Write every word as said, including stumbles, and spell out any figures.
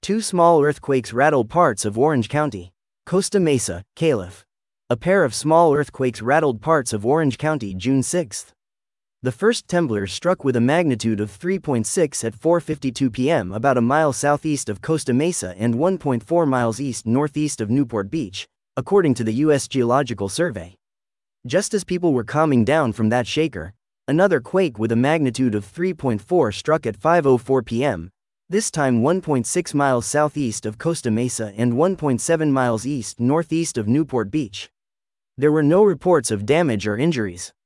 Two small earthquakes rattled parts of Orange County. Costa Mesa, Calif. A pair of small earthquakes rattled parts of Orange County June sixth. The first temblor struck with a magnitude of three point six at four fifty-two p m about a mile southeast of Costa Mesa and one point four miles east-northeast of Newport Beach, according to the U S Geological Survey. Just as people were calming down from that shaker, another quake with a magnitude of three point four struck at five oh four p m, this time one point six miles southeast of Costa Mesa and one point seven miles east-northeast of Newport Beach. There were no reports of damage or injuries.